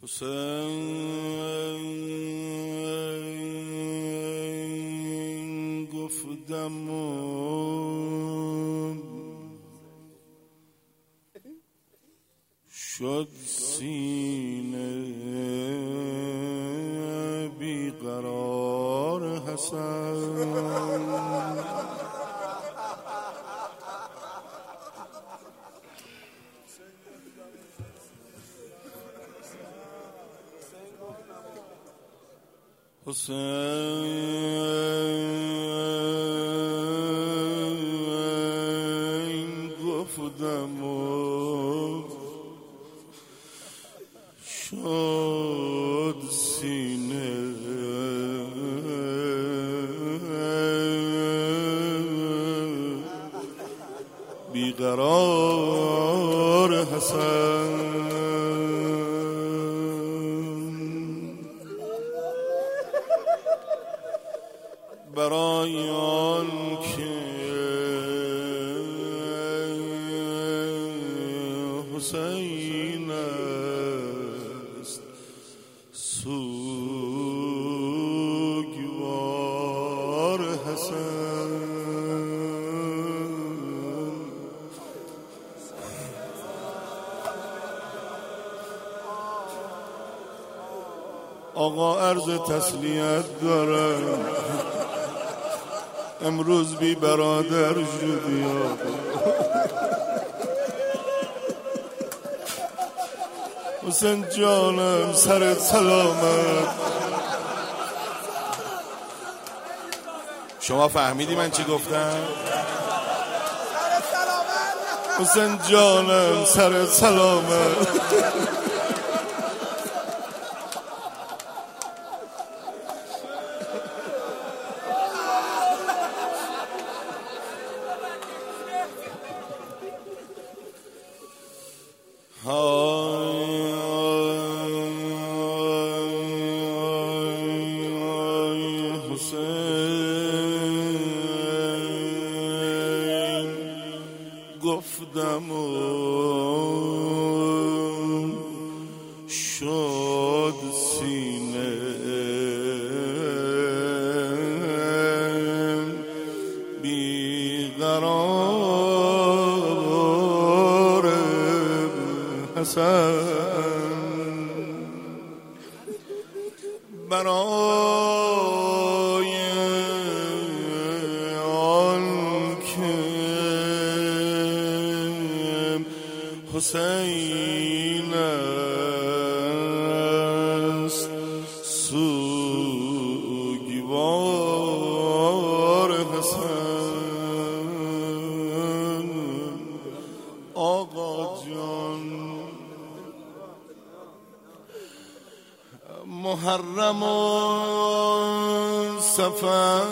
حسین گفتم شد سینه بیقرار حسن حسین گفتم شد سینه بیقرار حسن برای آن که حسین است سوگوار حسن آقا عرض تسلیت دارم امروز بی برادر شدی حسین جانم سرت سلامت. شما فهمیدی من چی گفتم؟ حسین جانم سرت سلامت. حسین گفتم شد سینه بیقرار حسن برای آن که حسین است سوگوار حسن. آقا جان محرم و سفر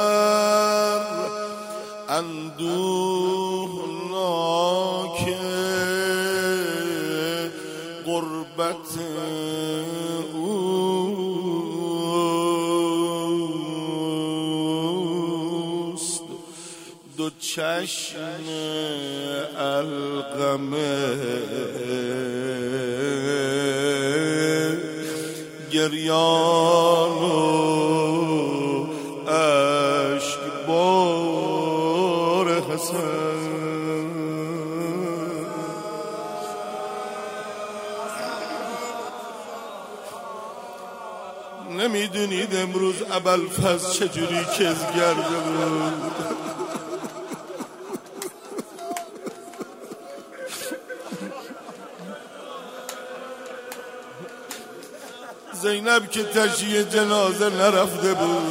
اندوهناک غربت اوست دو چشم القمه گریان و اشک بار حسن. نمیدونید امروز ابوالفضل چجوری کزگرده بود. زینب که تشییع جنازه نرفته بود.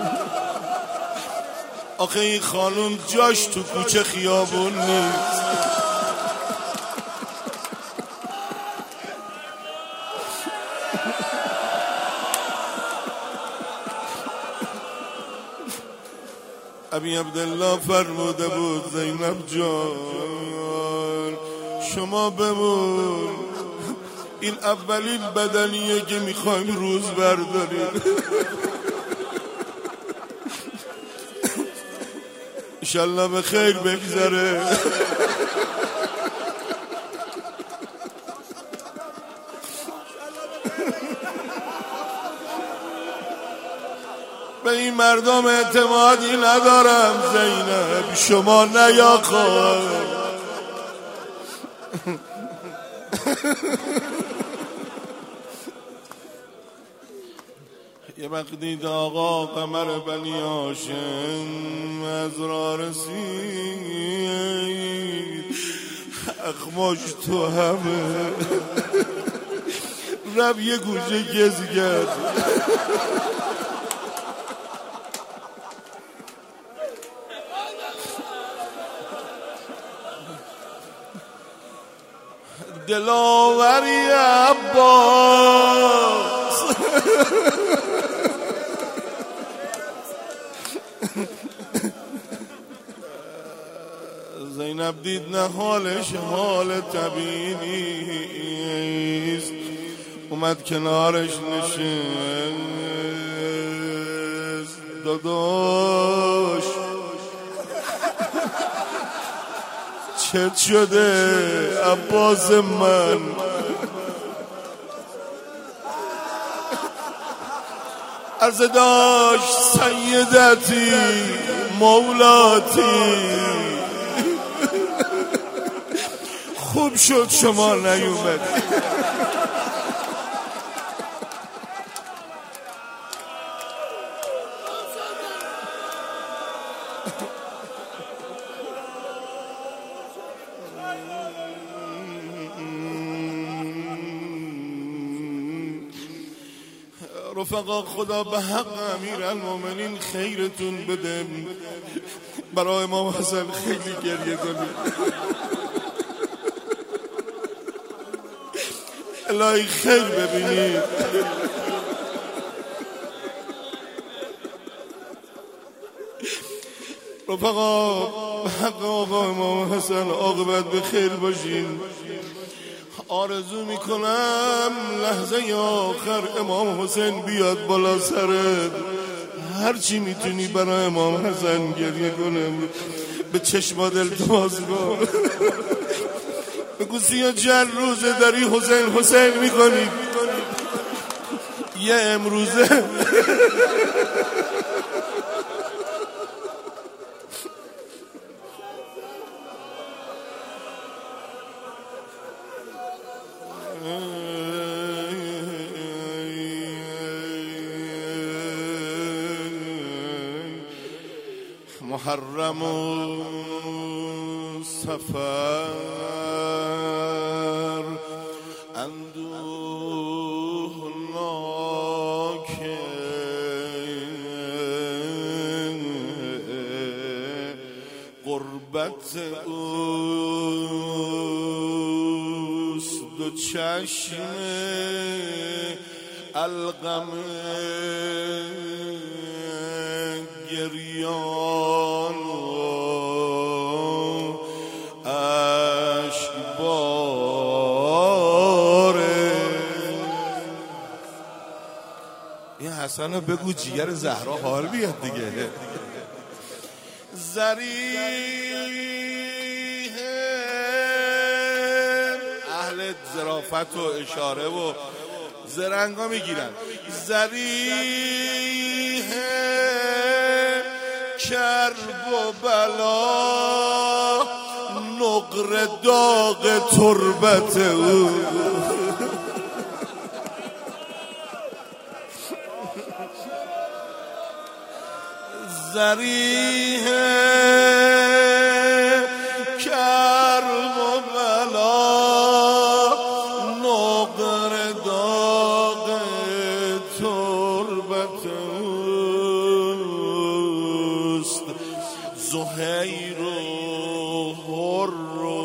آخه این خانم جاش تو کوچه خیابون نیست. ابی عبدالله فرموده بود زینب جان شما بمون، این اولین بدنیه که میخوایم روز برداریم. انشالله به خیر بگذره. به این مردم اعتمادی ندارم زینب، شما نیا خواهر. یه وقتی آقا قمر بنی هاشم از را رسید، اخماش تو همه رب یه گوشه گز کرد. دلاوری عباس زینب دید نه حالش حال طبیعی نیست، اومد کنارش نشست. داداش چت شده عباس من؟ عرض داشت سیدتی مولاتی، خوب شد شما نیومدی. رفقا خدا به حق امیرالمومنین خیرتون بده، برای امام حسن خیلی گریه کنید. الهی خیر ببینید. رفقا به حق آقا امام حسن عاقبت به خیر باشین. آرزو میکنم لحظه آخر امام حسین بیاد بالا سرت، هرچی میتونی برای امام حسن گریه کنم، به چشمات التماس کن. بگو 34 روزه داری حسین حسین میکنی، یه امروزه محرم و سفر اندوهناک، غربت اوست دو چشم القم گریان و اشکباره. این حسن رو بگو جیگر زهرا حال بیاد دیگه. زریح اهل ظرافت و اشاره و زرنگا میگیرن. زریح کرب و بلا نقر داغ تربت او، زریح کرب و بلا نقر داغ تربت اوست. زهیر و حر و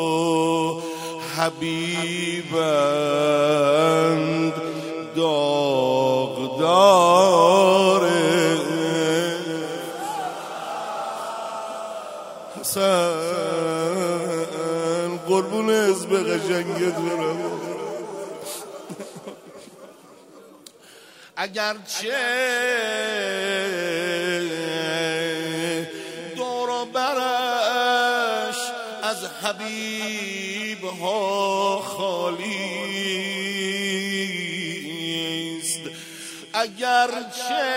حبیبند داغدار. حسن قربون حزب قشنگت برم. اگرچه دور و برش از حبیب ها خالی، اگرچه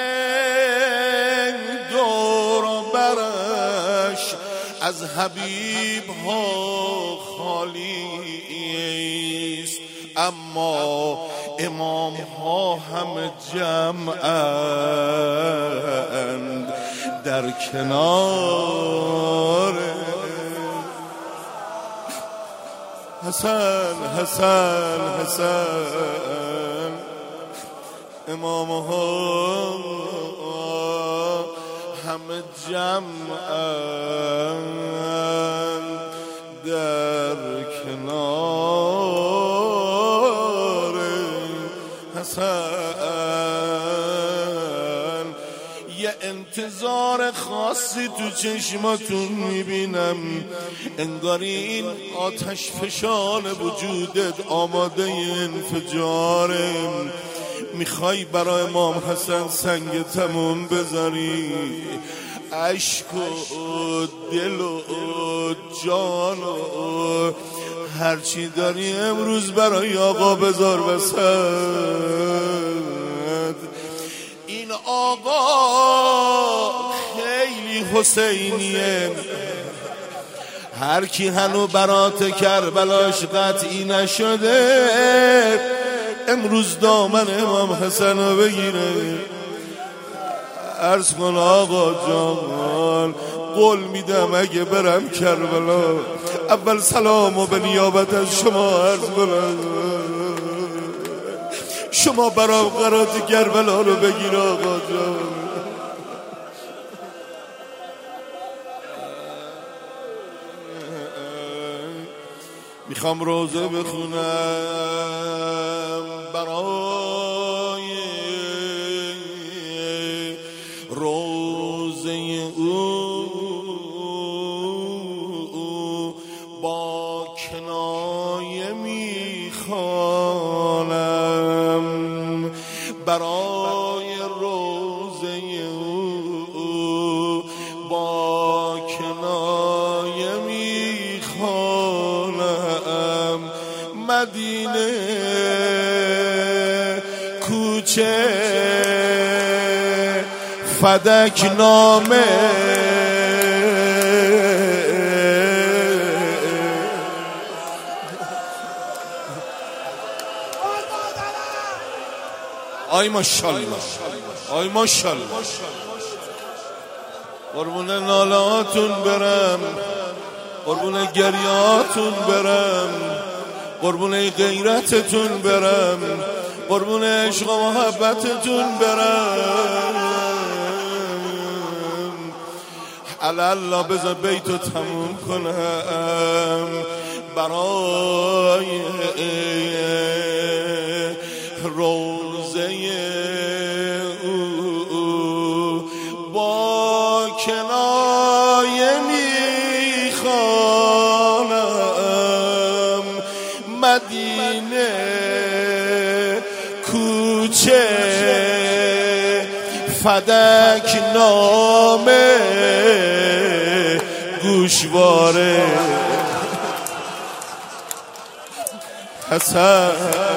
دور برش از حبیب ها خالی است، اما امام ها همه جمعند در کنار حسن حسن حسن. امام ها همه جمعند در کنار حسن. یه انتظار خاصی تو چشماتون میبینم، انگاری این آتش فشان وجودت آماده انفجاره. میخوای برای امام حسن سنگ تموم بذاری، عشق و دل و جان و هرچی داری امروز برای آقا بذار وسط. این آقا خیلی حسینیه، هر کی هنو برات کربلاش قطعی نشده امروز دامن امام حسن رو بگیره. عرض کن آقا جان، قول میدم اگه برم کربلا اول سلامو به نیابت از شما عرض کنم، شما برام قرات کربلا رو بگیر آقا جان. میخوام روزه بخونم برای روزه او با کنایه میخوانم، برای روزه او با کنایه میخوانم. مدینه کوچه فدک نامه، آی ماشاءالله آی ماشاءالله. قربون نالاتون برم، قربون گریاتون برم، قربون غیرتتون برم، قربون عشق و محبتتون برم. الله بذار بیتو تموم کنم برای روزه او با کنایه میخوانم. مدینه کوچه فدک نامه گوشواره حسن.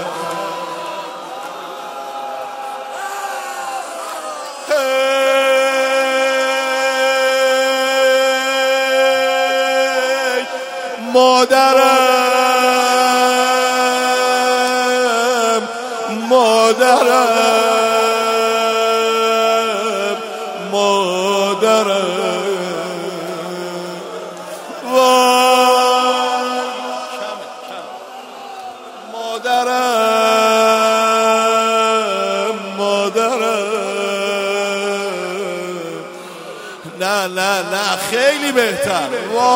مادرم مادرم مادرم مادرم مادرم. نه نه نه خیلی بهتر.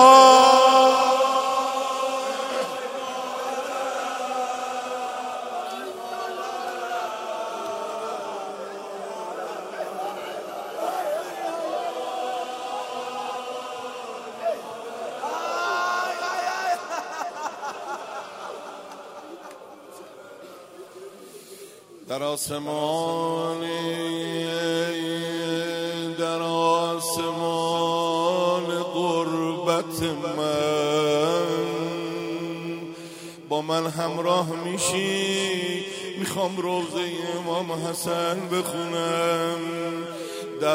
در آسمان غربت من با من همراه میشی، میخوام روضه امام حسن بخونم. در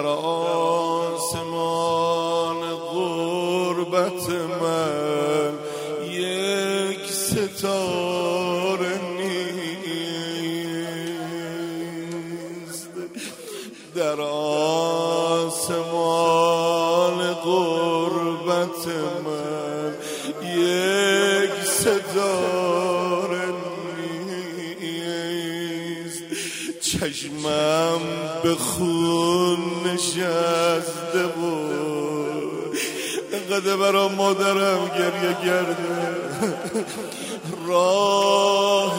آسمان غربت من یک ستاره نیست، در آسمان غربت من یک ستاره نیست. چشمم به خون نشسته بود، انقدر برا مادرم گریه کرده. راه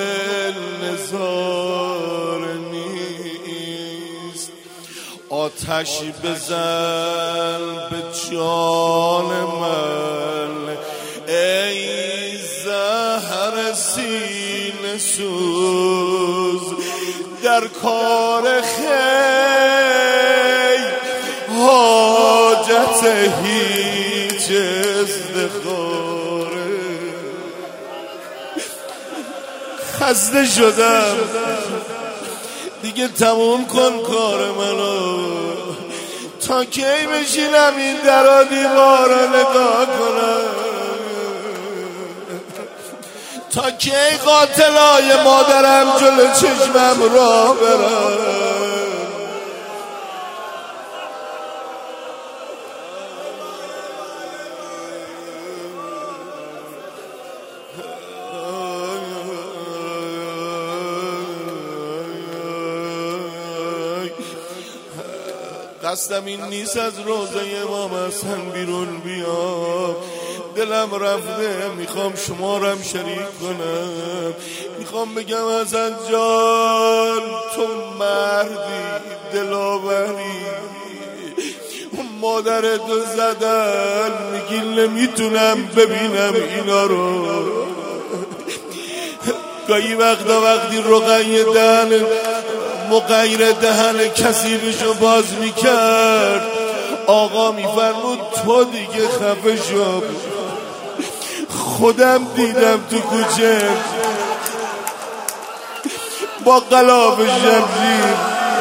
نزار نیست، آتش بزن به جان من ای زهر سینه سوز. در کار خیر حاجت هیچ استخاره. خسته شدم دیگه، تموم کن کار منو. تا کی بشینم این درا دیوارا نگاه کنم؟ تا کی قاتلای مادرم جلو چشمم را برن؟ قصدم این نیست از روضه امام حسن بیرون بیام، دلم رفته، میخوام شمارم شریک کنم. میخوام بگم حسن جان تو مردی دلاوری، مادرتو زدن میگی نمیتونم ببینم اینا رو. گاهی وقتی رقیه دهن مغیر دهن کسی بشو باز میکرد، آقا میفرمود تو دیگه خفه شو. خودم دیدم تو کوچه با غلاف شمشیر.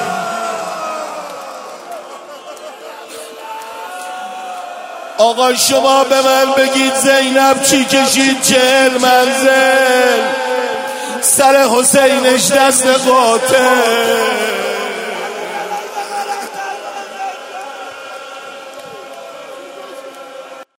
آقا شما به من بگید زینب چی کشید 40 منزل، سر حسینش دست قاتل.